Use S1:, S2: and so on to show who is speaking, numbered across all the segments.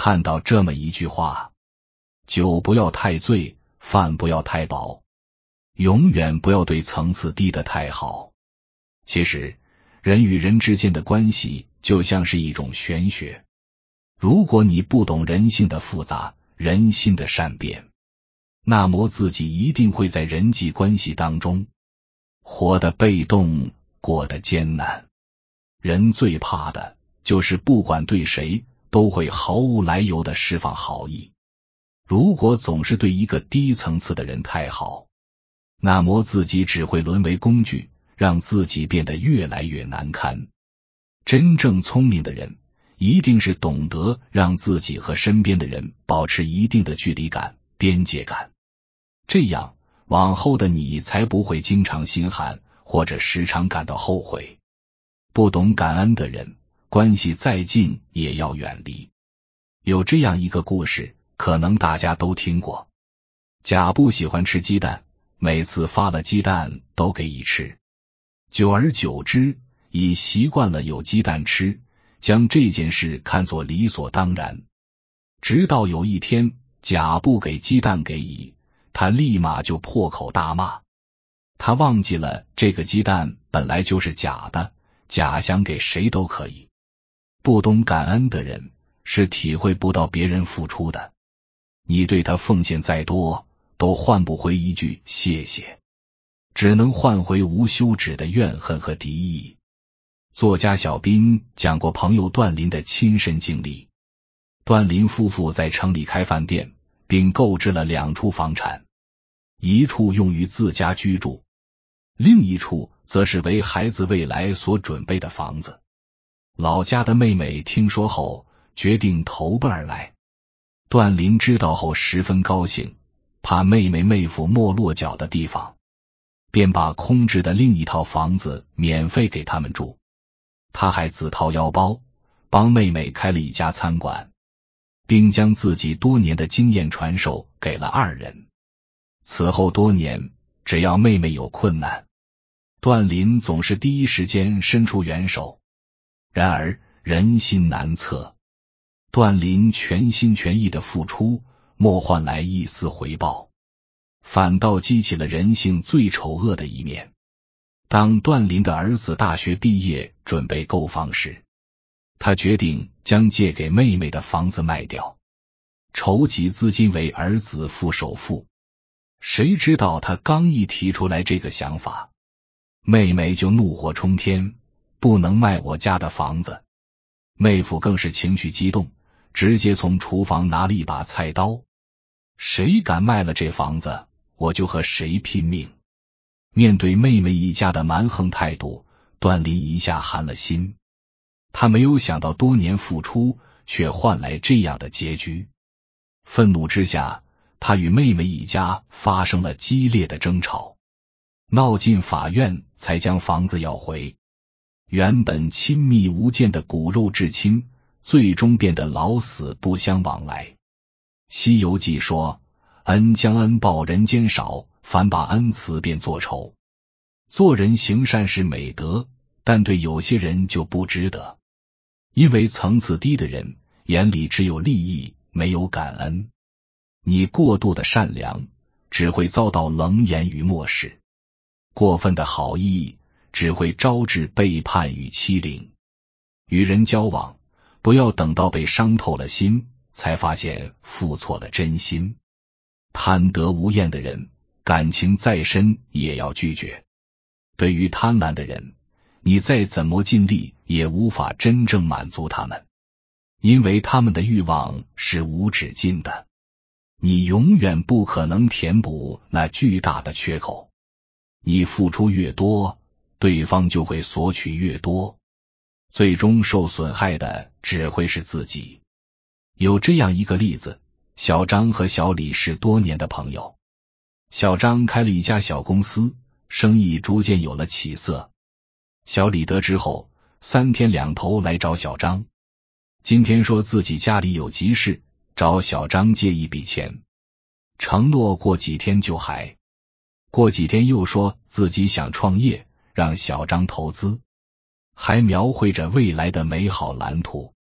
S1: 看到这么一句话：酒不要太醉，饭不要太饱，永远不要对层次低的太好。其实人与人之间的关系就像是一种玄学，如果你不懂人性的复杂，人心的善变，那么自己一定会在人际关系当中活得被动，过得艰难。人最怕的就是不管对谁都会毫无来由地释放好意。如果总是对一个低层次的人太好，那么自己只会沦为工具，让自己变得越来越难堪。真正聪明的人一定是懂得让自己和身边的人保持一定的距离感、边界感，这样往后的你才不会经常心寒，或者时常感到后悔。不懂感恩的人，关系再近也要远离。有这样一个故事，可能大家都听过。甲不喜欢吃鸡蛋，每次发了鸡蛋都给乙吃。久而久之，乙习惯了有鸡蛋吃，将这件事看作理所当然。直到有一天，甲不给鸡蛋给乙，他立马就破口大骂。他忘记了这个鸡蛋本来就是甲的，甲想给谁都可以。不懂感恩的人是体会不到别人付出的，你对他奉献再多，都换不回一句谢谢，只能换回无休止的怨恨和敌意。作家小斌讲过朋友段林的亲身经历。段林夫妇在城里开饭店，并购置了2处房产，一处用于自家居住，另一处则是为孩子未来所准备的房子。老家的妹妹听说后，决定投奔而来。段林知道后十分高兴，怕妹夫没落脚的地方，便把空置的另一套房子免费给他们住。他还自掏腰包帮妹妹开了一家餐馆，并将自己多年的经验传授给了2人。此后多年，只要妹妹有困难，段林总是第一时间伸出援手。然而人心难测，段林全心全意的付出，莫换来一丝回报，反倒激起了人性最丑恶的一面。当段林的儿子大学毕业准备购房时，他决定将借给妹妹的房子卖掉，筹集资金为儿子付首付。谁知道他刚一提出来这个想法，妹妹就怒火冲天，不能卖我家的房子。妹夫更是情绪激动，直接从厨房拿了一把菜刀，谁敢卖了这房子，我就和谁拼命。面对妹妹一家的蛮横态度，段林一下寒了心。他没有想到多年付出却换来这样的结局。愤怒之下，他与妹妹一家发生了激烈的争吵，闹进法院才将房子要回。原本亲密无间的骨肉至亲，最终变得老死不相往来。西游记说，恩将恩报人间少，反把恩慈变作仇。做人行善是美德，但对有些人就不值得。因为层次低的人眼里只有利益，没有感恩。你过度的善良，只会遭到冷眼与漠视；过分的好意，只会招致背叛与欺凌。与人交往，不要等到被伤透了心，才发现付错了真心。贪得无厌的人，感情再深也要拒绝。对于贪婪的人，你再怎么尽力也无法真正满足他们，因为他们的欲望是无止境的，你永远不可能填补那巨大的缺口。你付出越多，对方就会索取越多，最终受损害的只会是自己。有这样一个例子，小张和小李是多年的朋友。小张开了一家小公司，生意逐渐有了起色。小李得知后，3天2头来找小张。今天说自己家里有急事，找小张借一笔钱，承诺过几天就还。过几天又说自己想创业，让小张投资，还描绘着未来的美好蓝图。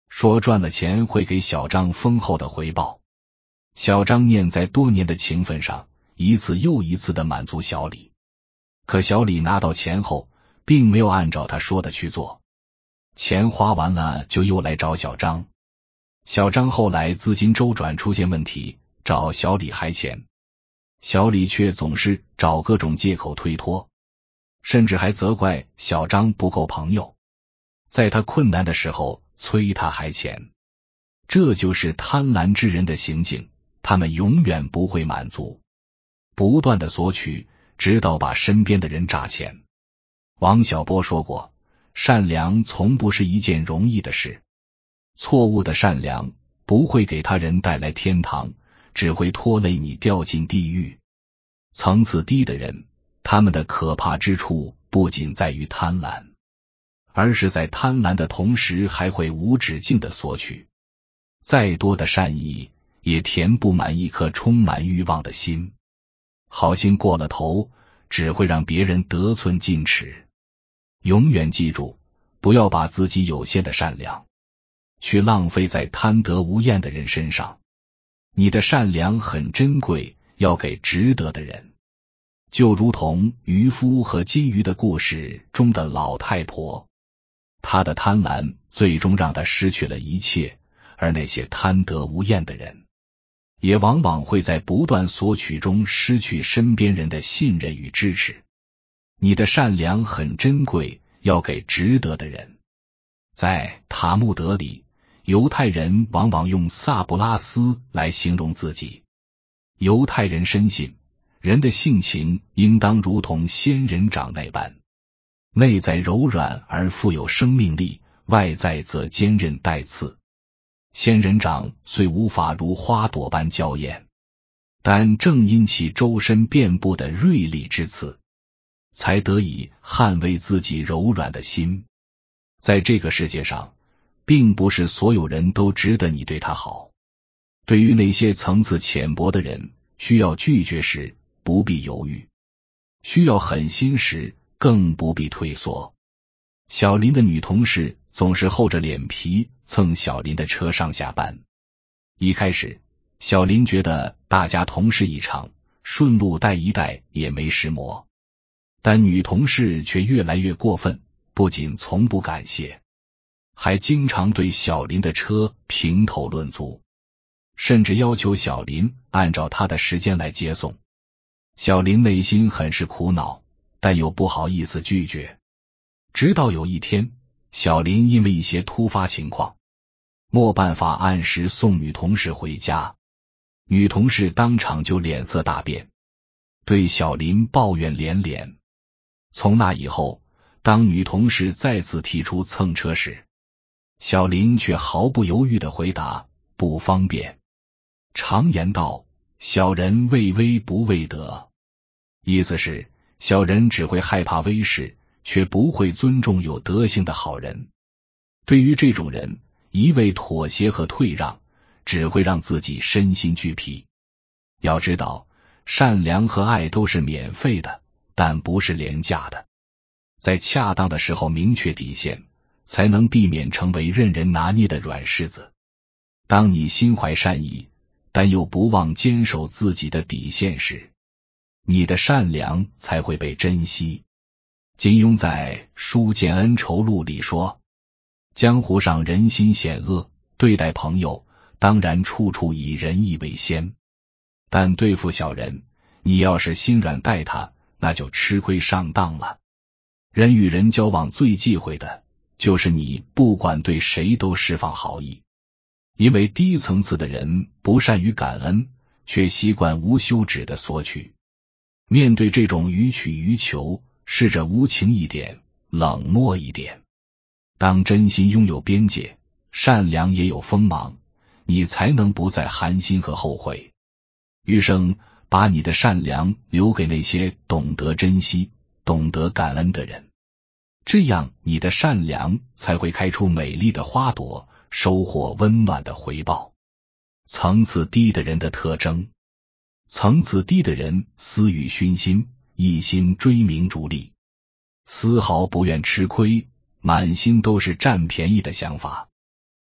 S1: 说赚了钱会给小张丰厚的回报。小张念在多年的情分上，一次又一次的满足小李。可小李拿到钱后，并没有按照他说的去做，钱花完了就又来找小张。小张后来资金周转出现问题，找小李还钱，小李却总是找各种借口推脱，甚至还责怪小张不够朋友，在他困难的时候催他还钱。这就是贪婪之人的行径，他们永远不会满足，不断的索取，直到把身边的人榨钱。王小波说过，善良从不是一件容易的事，错误的善良不会给他人带来天堂，只会拖累你掉进地狱。层次低的人，他们的可怕之处不仅在于贪婪，而是在贪婪的同时还会无止境的索取。再多的善意也填不满一颗充满欲望的心，好心过了头，只会让别人得寸进尺。永远记住，不要把自己有限的善良去浪费在贪得无厌的人身上。你的善良很珍贵，要给值得的人。就如同渔夫和金鱼的故事中的老太婆，她的贪婪最终让她失去了一切，而那些贪得无厌的人，也往往会在不断索取中失去身边人的信任与支持。你的善良很珍贵，要给值得的人。在塔木德里，犹太人往往用萨布拉斯来形容自己。犹太人深信，人的性情应当如同仙人掌那般，内在柔软而富有生命力，外在则坚韧带刺。仙人掌虽无法如花朵般娇艳，但正因其周身遍布的锐利之刺，才得以捍卫自己柔软的心。在这个世界上，并不是所有人都值得你对他好。对于那些层次浅薄的人，需要拒绝时不必犹豫，需要狠心时更不必退缩。小林的女同事总是厚着脸皮蹭小林的车上下班。一开始，小林觉得大家同事一场，顺路带一带也没什么。但女同事却越来越过分，不仅从不感谢，还经常对小林的车评头论足，甚至要求小林按照他的时间来接送。小林内心很是苦恼，但又不好意思拒绝。直到有一天，小林因为一些突发情况，没办法按时送女同事回家，女同事当场就脸色大变，对小林抱怨连连。从那以后，当女同事再次提出蹭车时，小林却毫不犹豫地回答不方便。常言道，小人畏威不畏德，意思是小人只会害怕威势，却不会尊重有德行的好人。对于这种人，一味妥协和退让只会让自己身心俱疲。要知道，善良和爱都是免费的，但不是廉价的。在恰当的时候明确底线，才能避免成为任人拿捏的软柿子。当你心怀善意，但又不忘坚守自己的底线时，你的善良才会被珍惜。金庸在《书剑恩仇录》里说，江湖上人心险恶，对待朋友当然处处以仁义为先，但对付小人，你要是心软待他，那就吃亏上当了。人与人交往最忌讳的就是你不管对谁都释放好意，因为低层次的人不善于感恩，却习惯无休止的索取。面对这种予取予求，试着无情一点，冷漠一点。当真心拥有边界，善良也有锋芒，你才能不再寒心和后悔。余生把你的善良留给那些懂得珍惜、懂得感恩的人，这样你的善良才会开出美丽的花朵，收获温暖的回报。层次低的人的特征：层次低的人私欲熏心，一心追名逐利，丝毫不愿吃亏，满心都是占便宜的想法。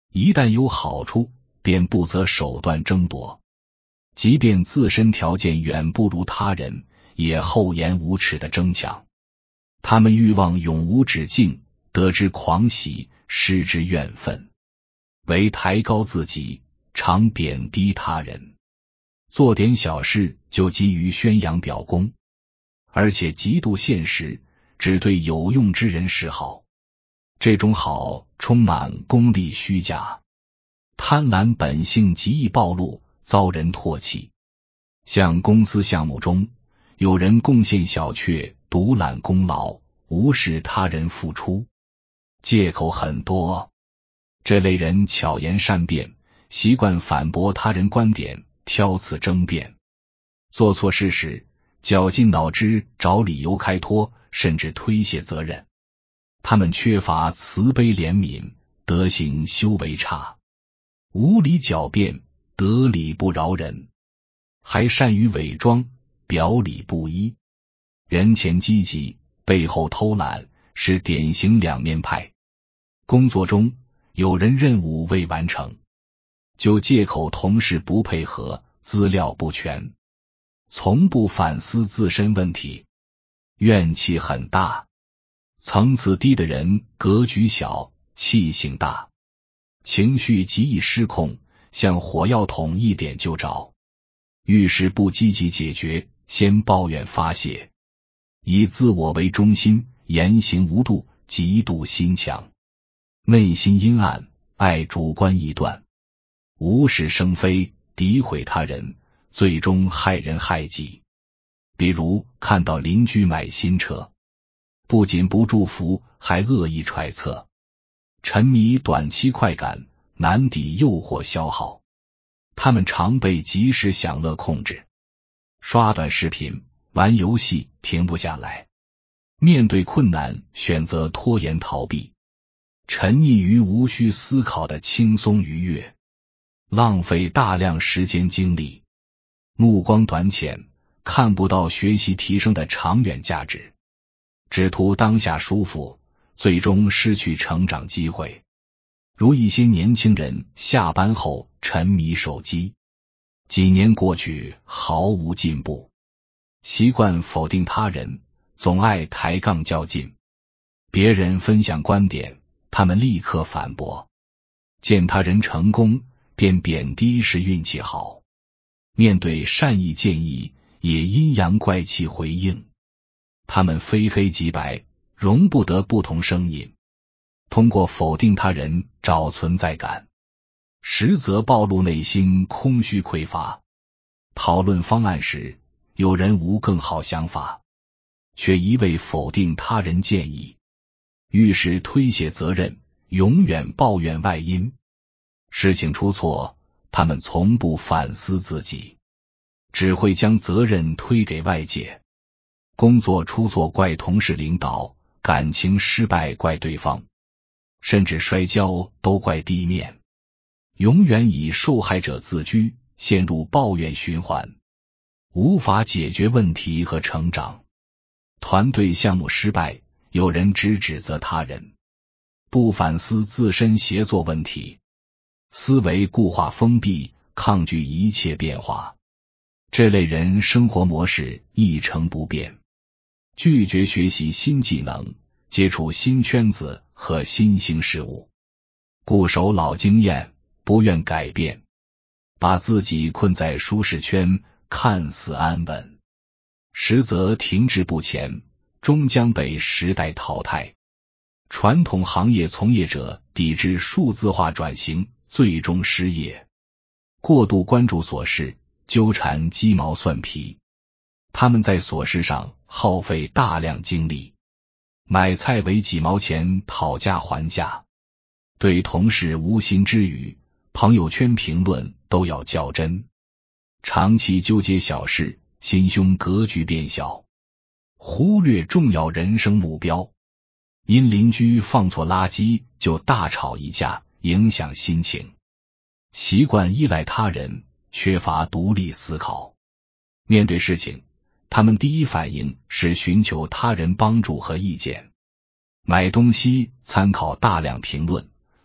S1: 一旦有好处，便不择手段争夺，即便自身条件远不如他人，也厚颜无耻地争抢。他们欲望永无止境，得之狂喜，失之怨愤，唯抬高自己，常贬低他人，做点小事就急于宣扬表功，而且极度现实，只对有用之人示好。这种好充满功利虚假，贪婪本性极易暴露，遭人唾弃。像公司项目中，有人贡献小却独揽功劳，无视他人付出，借口很多。这类人巧言善辩，习惯反驳他人观点，挑刺争辩。做错事时，绞尽脑汁找理由开脱，甚至推卸责任。他们缺乏慈悲怜悯，德行修为差，无理狡辩，得理不饶人，还善于伪装，表里不一。人前积极，背后偷懒，是典型两面派。工作中有人任务未完成，就借口同事不配合，资料不全，从不反思自身问题，怨气很大。层次低的人格局小，气性大，情绪极易失控，像火药桶一点就着，遇事不积极解决，先抱怨发泄，以自我为中心，言行无度，极度心强，内心阴暗，爱主观臆断，无事生非，诋毁他人，最终害人害己。比如看到邻居买新车，不仅不祝福，还恶意揣测，沉迷短期快感，难抵诱惑消耗。他们常被及时享乐控制，刷短视频，玩游戏，停不下来。面对困难，选择拖延逃避，沉溺于无需思考的轻松愉悦，浪费大量时间精力，目光短浅，看不到学习提升的长远价值，只图当下舒服，最终失去成长机会。如一些年轻人下班后沉迷手机，几年过去毫无进步，习惯否定他人，总爱抬杠较劲，别人分享观点，他们立刻反驳，见他人成功便贬低是运气好，面对善意建议也阴阳怪气回应。他们非黑即白，容不得不同声音，通过否定他人找存在感，实则暴露内心空虚匮乏。讨论方案时，有人无更好想法，却一味否定他人建议，遇事推卸责任，永远抱怨外因。事情出错，他们从不反思自己，只会将责任推给外界。工作出错怪同事领导，感情失败怪对方，甚至摔跤都怪地面，永远以受害者自居，陷入抱怨循环，无法解决问题和成长。团队项目失败，有人只指责他人，不反思自身协作问题，思维固化封闭，抗拒一切变化。这类人生活模式一成不变，拒绝学习新技能，接触新圈子和新兴事物，固守老经验，不愿改变，把自己困在舒适圈，看似安稳，实则停滞不前，终将被时代淘汰。传统行业从业者抵制数字化转型，最终失业。过度关注琐事，纠缠鸡毛蒜皮，他们在琐事上耗费大量精力，买菜为几毛钱讨价还价，对同事无心之语，朋友圈评论都要较真，长期纠结小事，心胸格局变小，忽略重要人生目标，因邻居放错垃圾就大吵一架，影响心情，习惯依赖他人，缺乏独立思考。面对事情，他们第一反应是寻求他人帮助和意见，买东西参考大量评论，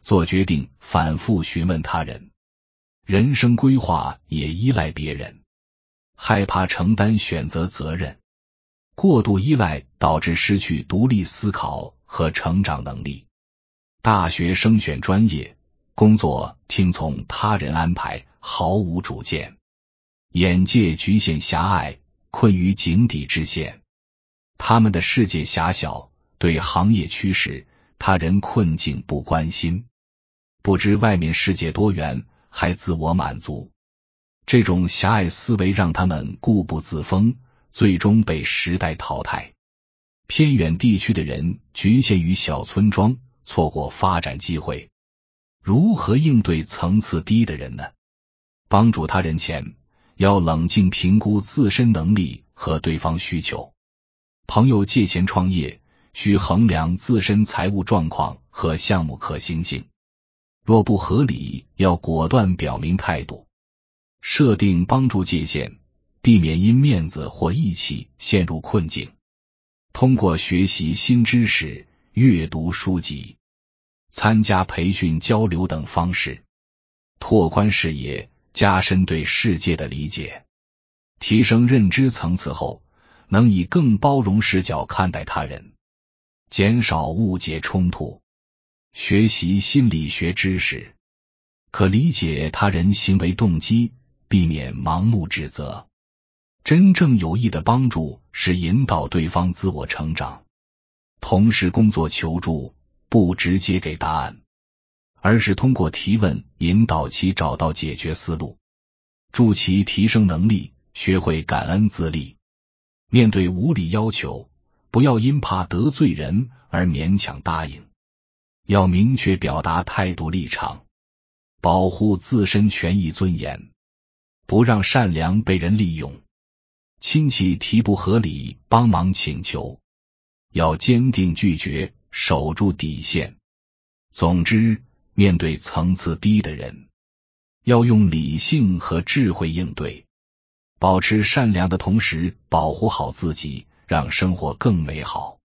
S1: 做决定反复询问他人，人生规划也依赖别人，害怕承担选择责任，过度依赖导致失去独立思考和成长能力。大学生选专业，工作听从他人安排，毫无主见，眼界局限狭隘，困于井底之线。他们的世界狭小，对行业趋势、他人困境不关心，不知外面世界多元，还自我满足。这种狭隘思维让他们固步自封，最终被时代淘汰。偏远地区的人局限于小村庄，错过发展机会。如何应对层次低的人呢？帮助他人前，要冷静评估自身能力和对方需求。朋友借钱创业，需衡量自身财务状况和项目可行性。若不合理，要果断表明态度。设定帮助界限，避免因面子或义气陷入困境。通过学习新知识、阅读书籍、参加培训交流等方式，拓宽视野，加深对世界的理解。提升认知层次后，能以更包容视角看待他人，减少误解冲突。学习心理学知识，可理解他人行为动机，避免盲目指责。真正有益的帮助是引导对方自我成长。同事工作求助，不直接给答案，而是通过提问引导其找到解决思路，助其提升能力，学会感恩自立。面对无理要求，不要因怕得罪人而勉强答应，要明确表达态度立场，保护自身权益尊严，不让善良被人利用。亲戚提不合理帮忙请求，要坚定拒绝，守住底线。总之，面对层次低的人，要用理性和智慧应对，保持善良的同时保护好自己，让生活更美好。